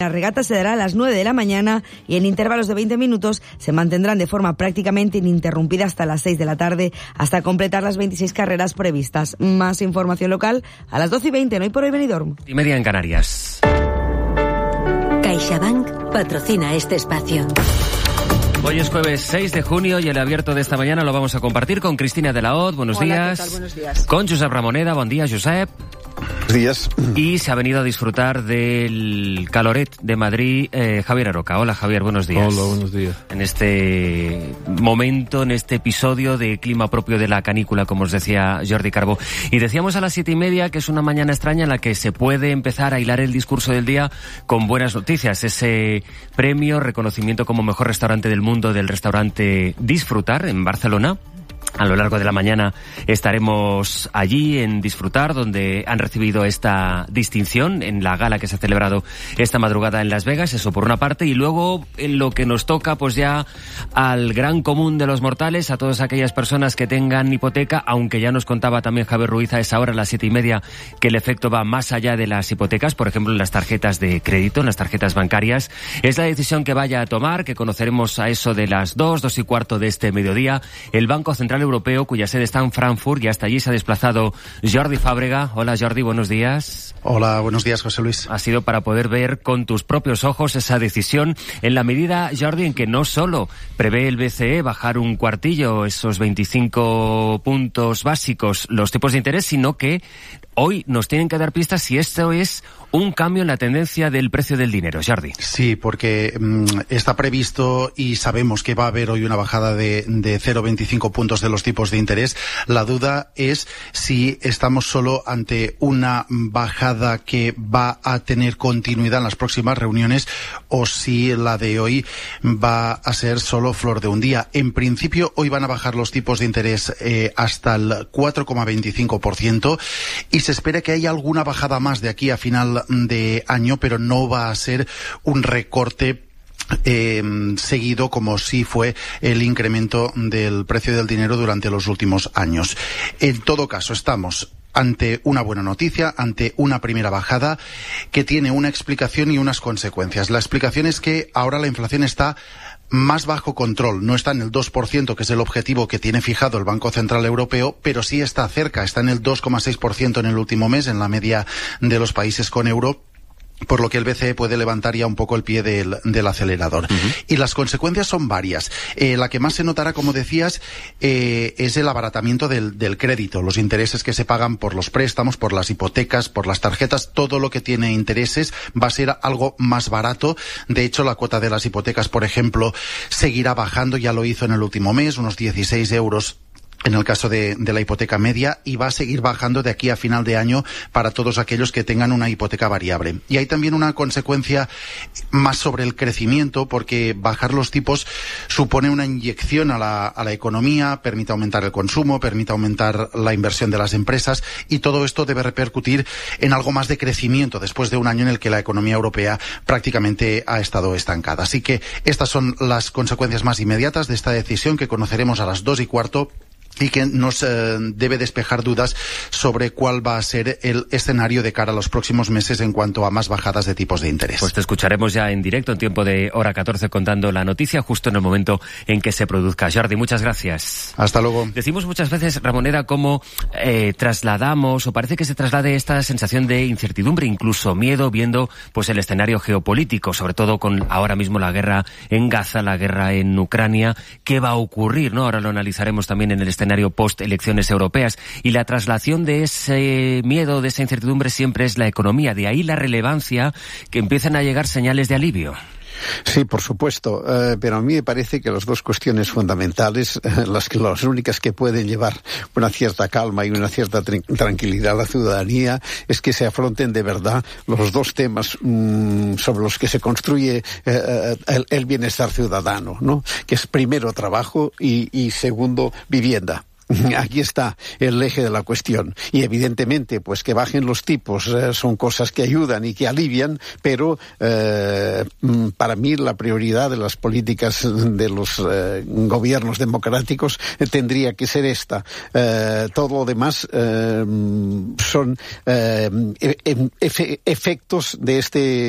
la regata se dará a las 9 de la mañana y en intervalos de 20 minutos se mantendrán de forma prácticamente ininterrumpida hasta las 6 de la tarde, hasta completar las 26 carreras previstas. Más información local a las 12:20 en Hoy por Hoy Benidorm. 1:30 en Canarias. CaixaBank patrocina este espacio. Hoy es jueves 6 de junio y el abierto de esta mañana lo vamos a compartir con Cristina de la Hoz. Buenos días. ¿Qué tal? Buenos días. Con Josep Ramoneda. Buen día, Josep. Buenos días. Y se ha venido a disfrutar del Caloret de Madrid, Javier Aroca. Hola, Javier, buenos días. Hola, buenos días. En este momento, en este episodio de clima propio de la canícula, como os decía Jordi Carbó. Y decíamos a las 7:30 que es una mañana extraña en la que se puede empezar a hilar el discurso del día con buenas noticias. Ese premio, reconocimiento como mejor restaurante del mundo del restaurante Disfrutar en Barcelona. A lo largo de la mañana estaremos allí en Disfrutar, donde han recibido esta distinción en la gala que se ha celebrado esta madrugada en Las Vegas, eso por una parte, y luego en lo que nos toca pues ya al gran común de los mortales, a todas aquellas personas que tengan hipoteca, aunque ya nos contaba también Javier Ruiz a esa hora, a las 7:30, que el efecto va más allá de las hipotecas, por ejemplo en las tarjetas de crédito, en las tarjetas bancarias. Es la decisión que vaya a tomar, que conoceremos a eso de las 2:15 de este mediodía, el Banco Central Europeo, cuya sede está en Frankfurt, y hasta allí se ha desplazado Jordi Fàbrega. Hola Jordi, buenos días. Hola, buenos días, José Luis. Ha sido para poder ver con tus propios ojos esa decisión, en la medida, Jordi, en que no solo prevé el BCE bajar un cuartillo, esos 25 puntos básicos, los tipos de interés, sino que hoy nos tienen que dar pistas si esto es un cambio en la tendencia del precio del dinero. Jordi. Sí, porque está previsto y sabemos que va a haber hoy una bajada de 0,25 puntos de los tipos de interés. La duda es si estamos solo ante una bajada que va a tener continuidad en las próximas reuniones o si la de hoy va a ser solo flor de un día. En principio, hoy van a bajar los tipos de interés hasta el 4,25% y se espera que haya alguna bajada más de aquí a final de año, pero no va a ser un recorte seguido como sí fue el incremento del precio del dinero durante los últimos años. En todo caso, estamos ante una buena noticia, ante una primera bajada que tiene una explicación y unas consecuencias. La explicación es que ahora la inflación está más bajo control, no está en el 2%, que es el objetivo que tiene fijado el Banco Central Europeo, pero sí está cerca, está en el 2,6% en el último mes, en la media de los países con euro, por lo que el BCE puede levantar ya un poco el pie del acelerador. Uh-huh. Y las consecuencias son varias. La que más se notará, como decías, es el abaratamiento del crédito, los intereses que se pagan por los préstamos, por las hipotecas, por las tarjetas, todo lo que tiene intereses va a ser algo más barato. De hecho, la cuota de las hipotecas, por ejemplo, seguirá bajando, ya lo hizo en el último mes, unos 16 euros en el caso de la hipoteca media, y va a seguir bajando de aquí a final de año para todos aquellos que tengan una hipoteca variable. Y hay también una consecuencia más sobre el crecimiento, porque bajar los tipos supone una inyección a la economía, permite aumentar el consumo, permite aumentar la inversión de las empresas, y todo esto debe repercutir en algo más de crecimiento después de un año en el que la economía europea prácticamente ha estado estancada. Así que estas son las consecuencias más inmediatas de esta decisión, que conoceremos a las 2:15. Y que nos debe despejar dudas sobre cuál va a ser el escenario de cara a los próximos meses en cuanto a más bajadas de tipos de interés. Pues te escucharemos ya en directo en tiempo de hora 14 contando la noticia justo en el momento en que se produzca. Jordi, muchas gracias. Hasta luego. Decimos muchas veces, Ramoneda, cómo trasladamos, o parece que se traslade esta sensación de incertidumbre, incluso miedo, viendo pues el escenario geopolítico, sobre todo con ahora mismo la guerra en Gaza, la guerra en Ucrania. ¿Qué va a ocurrir, no? Ahora lo analizaremos también en el escenario post-elecciones europeas, y la traslación de ese miedo, de esa incertidumbre, siempre es la economía. De ahí la relevancia que empiezan a llegar señales de alivio. Sí, por supuesto, pero a mí me parece que las dos cuestiones fundamentales, las únicas que pueden llevar una cierta calma y una cierta tranquilidad a la ciudadanía, es que se afronten de verdad los dos temas sobre los que se construye el bienestar ciudadano, ¿no? Que es primero trabajo y segundo vivienda. Aquí está el eje de la cuestión. Y evidentemente, pues que bajen los tipos son cosas que ayudan y que alivian, pero para mí la prioridad de las políticas de los gobiernos democráticos tendría que ser esta. Todo lo demás son efectos de este